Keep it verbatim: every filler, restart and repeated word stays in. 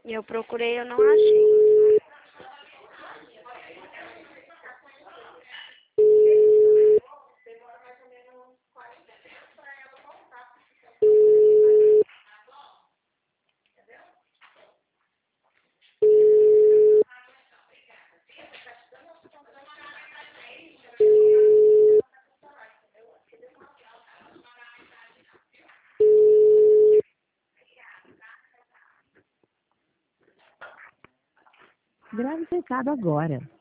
Eu procurei, eu não achei. Grave esse recado agora.